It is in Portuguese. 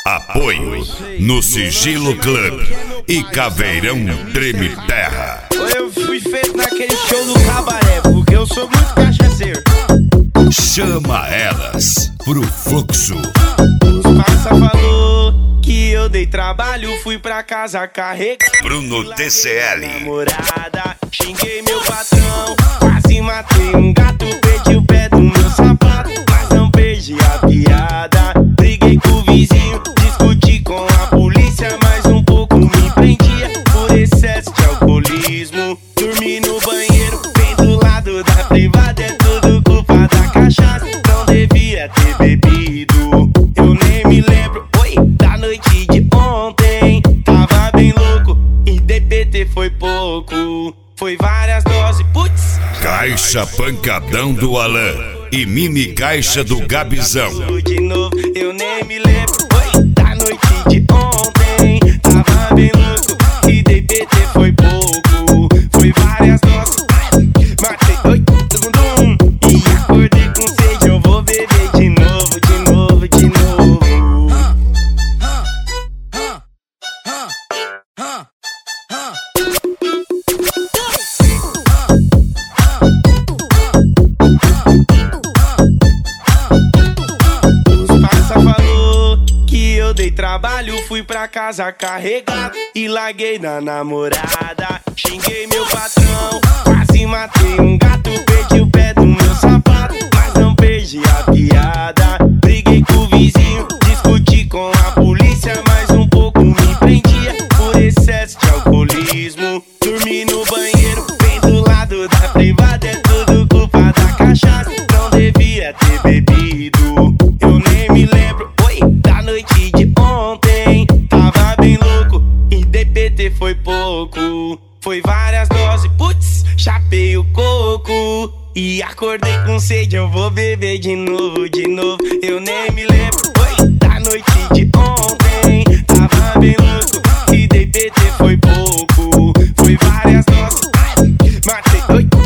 Apoio no Sigilo Club e Caveirão Treme Terra. Eu fui feito naquele show do cabaré, porque eu sou muito cachaceiro. Chama elas pro fluxo. Os parça falou que eu dei trabalho, fui pra casa carregar Bruno TCL. namorada, xinguei meu patrão, quase matei um gato, perdi o pé do meu sapato, mas não perdi a piada. Briguei com o vizinho, discuti com a polícia, mas um pouco me prendia por excesso de alcoolismo. Dormi no banheiro, bem do lado da privada, é tudo culpa da cachaça, não devia ter bebido. Eu nem me lembro, da noite de ontem, tava bem louco e DPT foi pouco, foi várias doses, putz. Caixa Pancadão do Alan e Mini Caixa do Gabizão. De novo, eu nem me lembro, da noite de ontem, tava bem louco e DPT foi pouco, foi várias doses, matei e acordei com sede, eu vou beber de novo, de novo, de novo. Os parça falou que eu dei trabalho, fui pra casa carregado e larguei na namorada. Xinguei meu patrão, quase matei um gato, perdi o pé do meu sapato, mas não perdi a piada. Briguei com o vizinho, discuti com a polícia, mas um pouco me prendia por excesso de alcoolismo. Dormi no banheiro, bem do lado da privada, é tudo culpa da cachaça, não devia ter bebido. Eu nem me lembro, da noite de ontem, tava bem louco e DPT foi pouco, foi várias doses, putz, chapei o coco e acordei com sede, eu vou beber de novo, de novo. Eu nem me lembro, da noite de ontem, tava bem louco e DPT foi pouco, foi várias doses, matei,